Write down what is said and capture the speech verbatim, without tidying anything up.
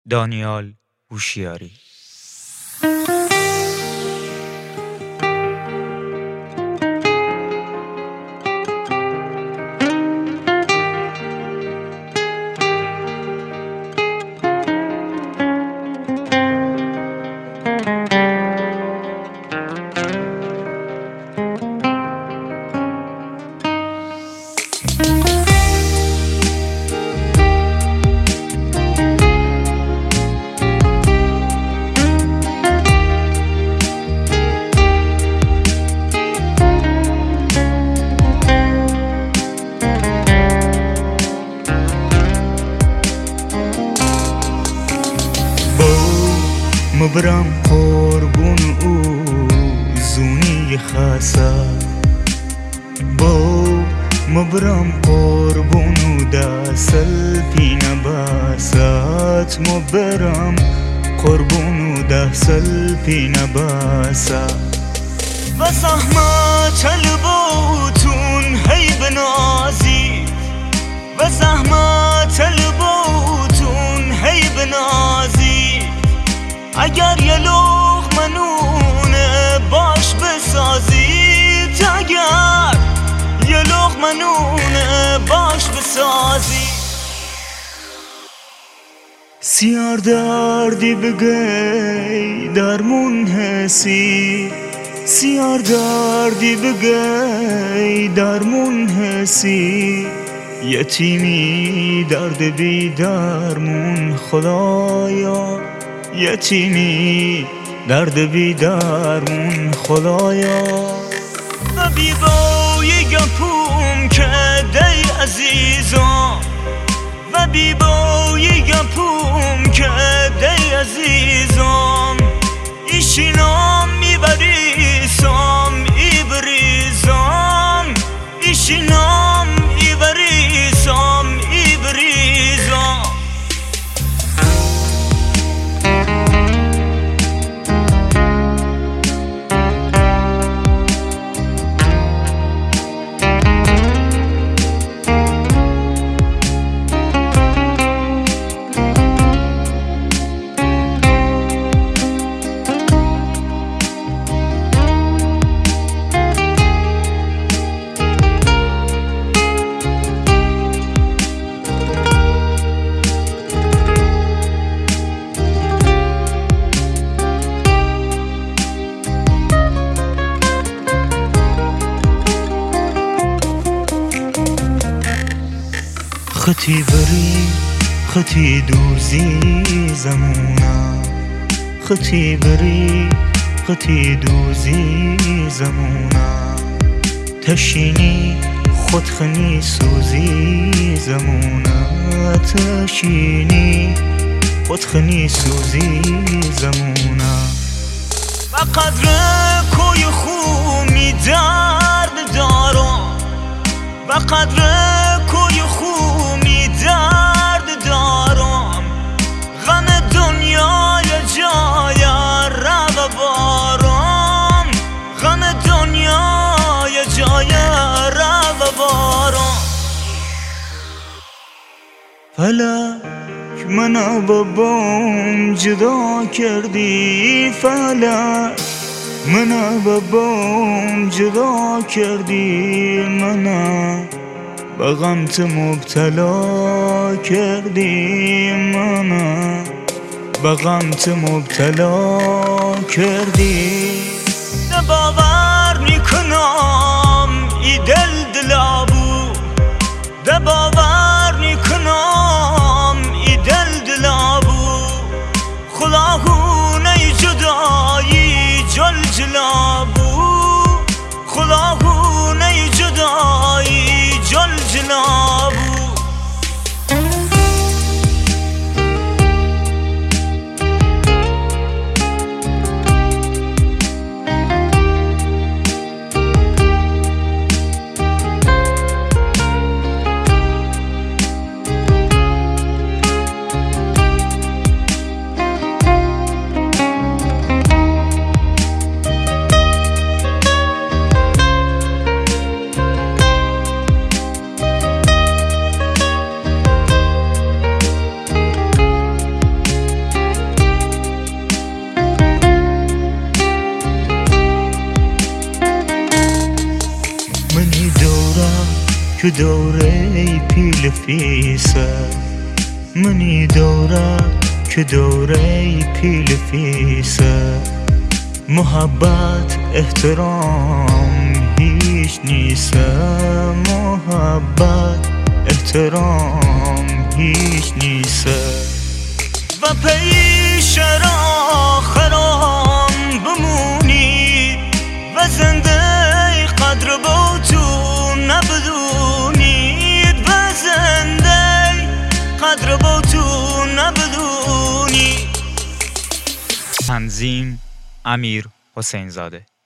دانیال هوشیاری. مبرم قربون او زونی خاصه با مبرم قربون او دسل پینه باسات مبرم قربون او دسل پینه باسه و سهمه طلبوتون هی بنازی و سهمه طلبوتون هی بنازی اگر یه لقمه نونه باش بسازید اگر یه لقمه نونه باش بسازی سیار دردی بگی درمون حسی سیار دردی بگی درمون حسی یتیمی درد بی درمون خدایا یتیمی درد بی درمون خدایا و بی بای گپوم که دی عزیزم و بی بای گپوم که دی عزیزم ایشینام میبریسم ایبریزم ایشینام ایبریسم ایبریزم خطی بری خطی دوزی زمونا خطی بری خطی دوزی زمونا تشینی خودخنی سوزی زمونا تشینی خودخنی سوزی زمونا و قدر کوی خومی درد دارم و قدر کوی خومی درد دارم غم دنیای جای رو بارم غم دنیای جای رو بارم فلک منو بابام جدا کردی فلک منو بابام جدا کردی منو با غمت مبتلا کردی منو با غمت مبتلا کردی نه باور میکنم ای دل دلابو نه باور میکنم ای دل دلابو خلاهونه جدایی جل جلابو خلاهونه جدایی جل جلابو که دوره پیل فیسه منی دوره که دوره پیل فیسه محبت احترام هیچ نیسه محبت احترام هیچ نیسه و پیش را خرام بمونی و زنده قدر با تو نبدونی و زنده قدر با تو نبدونی. تنظیم امیر حسین زاده.